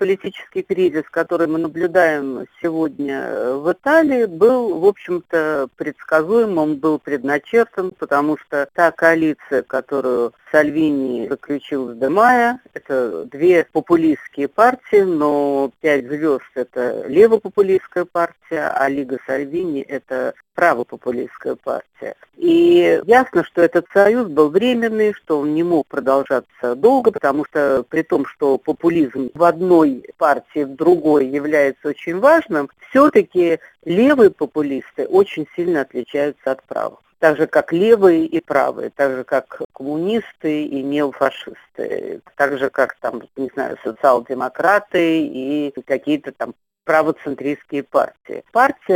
политический кризис, который мы наблюдаем сегодня в Италии, был, в общем-то, предсказуем, он был предначертан, потому что та коалиция, которую Сальвини заключил с Де Маио, это две популистские партии, но 5 звезд – это левопопулистская партия, а Лига Сальвини – это правопопулистская партия. И ясно, что этот союз был временный, что он не мог продолжаться долго, потому что при том, что популизм в одной партии, в другой является очень важным, все-таки левые популисты очень сильно отличаются от правых. Так же, как левые и правые, так же, как коммунисты и неофашисты, так же, как, там, не знаю, социал-демократы и какие-то там правоцентристские партии.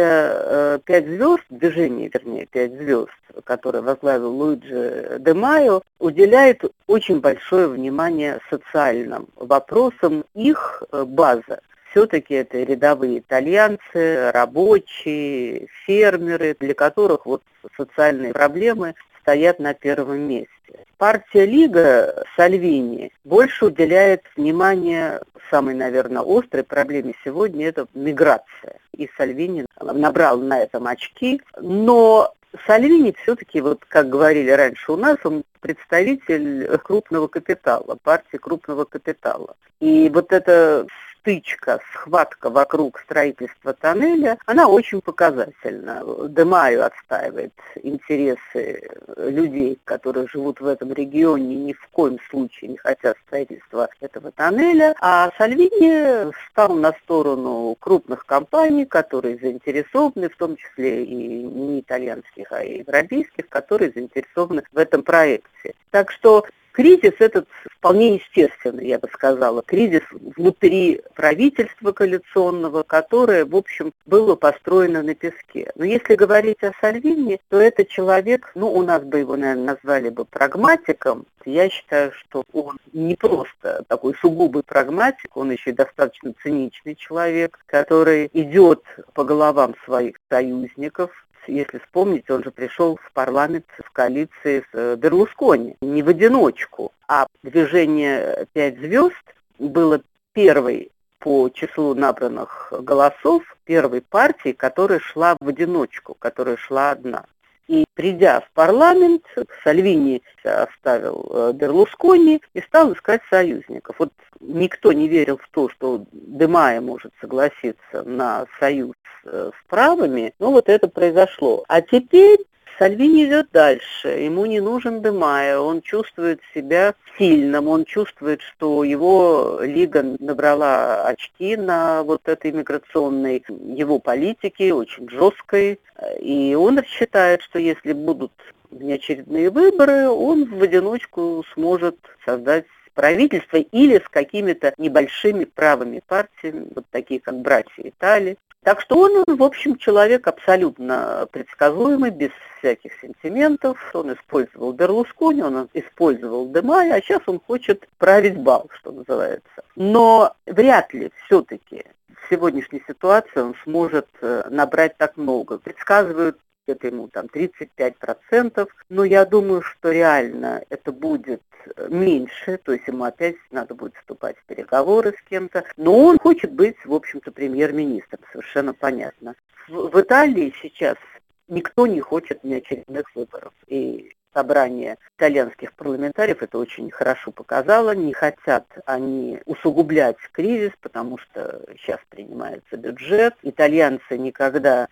Партия «Пять звезд», движение, вернее, «Пять звезд», которое возглавил Луиджи Де Маио, уделяет очень большое внимание социальным вопросам. Их база все-таки это рядовые итальянцы, рабочие, фермеры, для которых вот социальные проблемы стоят на первом месте. Партия Лига Сальвини больше уделяет внимание самой, наверное, острой проблеме сегодня – это миграция. И Сальвини набрал на этом очки, но Сальвини все-таки, вот как говорили раньше у нас, он представитель крупного капитала, партии крупного капитала. И вот эта стычка, схватка вокруг строительства тоннеля, она очень показательна. Де Маио отстаивает интересы людей, которые живут в этом регионе, ни в коем случае не хотят строительства этого тоннеля, а Сальвини стал на сторону крупных компаний, которые заинтересованы, в том числе и не итальянских, а и европейских, которые заинтересованы в этом проекте. Так что кризис этот вполне естественный, я бы сказала. Кризис внутри правительства коалиционного, которое, в общем, было построено на песке. Но если говорить о Сальвини, то это человек, у нас бы его, наверное, назвали бы прагматиком. Я считаю, что он не просто такой сугубый прагматик, он еще и достаточно циничный человек, который идет по головам своих союзников. Если вспомнить, он же пришел в парламент в коалиции с Берлускони, не в одиночку, а движение «Пять звезд» было первой по числу набранных голосов, первой партией, которая шла в одиночку, которая шла одна. И придя в парламент, Сальвини оставил Берлускони и стал искать союзников. Вот никто не верил в то, что Де Маио может согласиться на союз с правыми, но вот это произошло. А теперь Сальвини идет дальше, ему не нужен Де Маио, он чувствует себя сильным, он чувствует, что его лига набрала очки на вот этой миграционной его политике, очень жесткой, и он считает, что если будут внеочередные выборы, он в одиночку сможет создать правительство или с какими-то небольшими правыми партиями, вот такие как «Братья Италии». Так что он, в общем, человек абсолютно предсказуемый, без всяких сентиментов. Он использовал Берлускони, он использовал Де Маио, а сейчас он хочет править бал, что называется. Но вряд ли все-таки в сегодняшней ситуации он сможет набрать так много. Предсказывают, это ему там 35%, но я думаю, что реально это будет меньше, то есть ему опять надо будет вступать в переговоры с кем-то, но он хочет быть, в общем-то, премьер-министром, совершенно понятно. В Италии сейчас никто не хочет неочередных выборов, и собрание итальянских парламентариев это очень хорошо показало, не хотят они усугублять кризис, потому что сейчас принимается бюджет, итальянцы никогда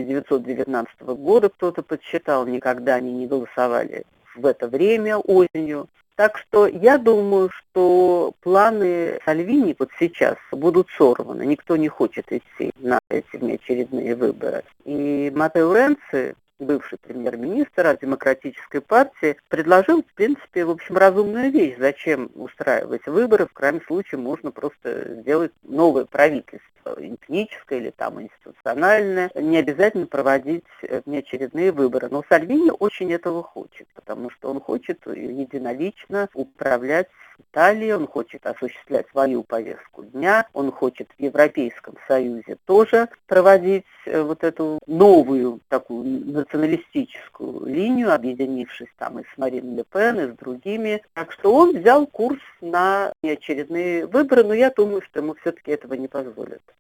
1919 года кто-то подсчитал, никогда они не голосовали в это время осенью. Так что я думаю, что планы Сальвини вот сейчас будут сорваны. Никто не хочет идти на эти внеочередные выборы. И Маттео Ренци, бывший премьер-министр от Демократической партии, предложил, в принципе, в общем, разумную вещь. Зачем устраивать выборы? В крайнем случае можно просто сделать новое правительство, этническое или там институциональное. Не обязательно проводить внеочередные выборы. Но Сальвини очень этого хочет, потому что он хочет единолично управлять в Италии, он хочет осуществлять свою повестку дня, он хочет в Европейском Союзе тоже проводить вот эту новую такую националистическую линию, объединившись там и с Марин Ле Пен, и с другими. Так что он взял курс на очередные выборы, но я думаю, что ему все-таки этого не позволят.